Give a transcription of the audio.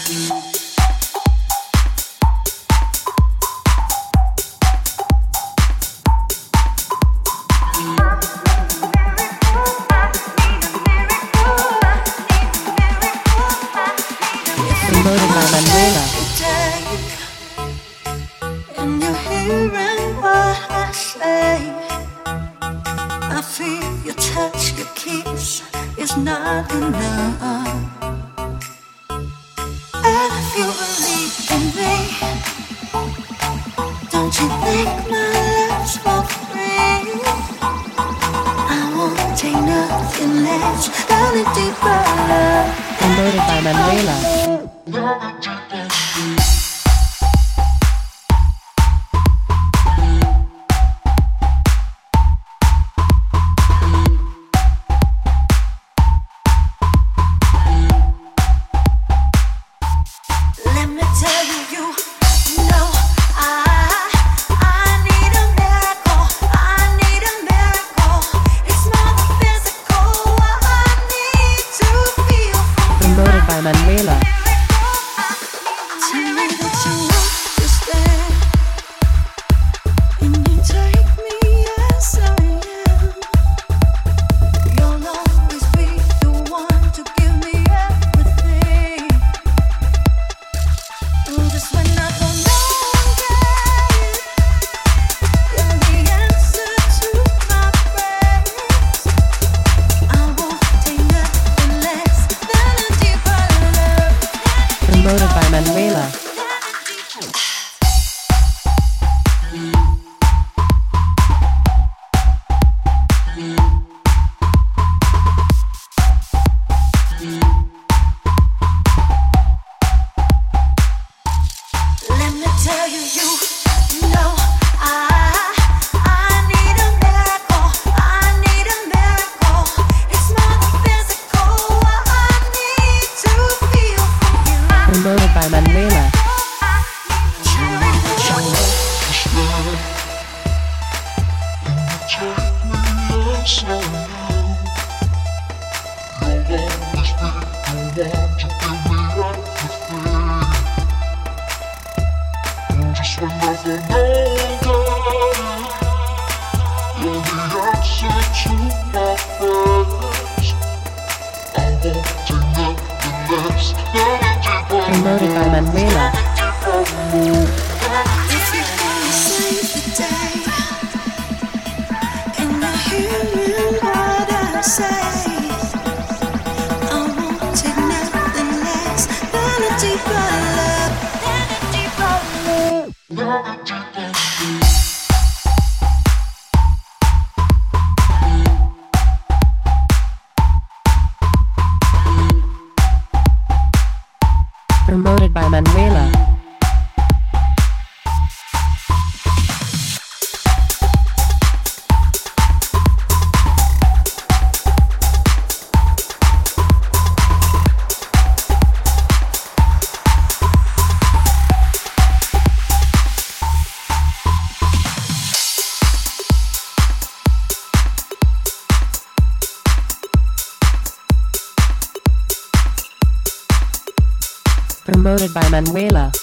Promoted by Manuela. And you're hearing what I say. I feel your touch, your kiss is not enough. And if you believe in me, don't you think my love's for free? I won't take nothing less than a deeper love. Promoted by Manuela. Let me tell you, you know I need a miracle. I need a miracle. It's more than physical. I need to feel from you. Promoted by Manuela. Tell me that you understand, and you take me as I am. You'll always be the one to give me everything. Just when I don't know yet, you're the answer to my prayers. I won't take nothing less than a deeper love. Promoted by Manuela. Let me tell you, you know I need a miracle. I need a miracle. It's more than physical. I need to feel from you. Promoted by Manuela. Tell me that you Just when I don't know you're the answer to my prayers. I won't take nothing less than a deeper Promoted by Manuela. if you wanna save the day, and you're hearing what I say, I won't take nothing less than a deeper love. Than a deeper love. Promoted by Manuela. Promoted by Manuela.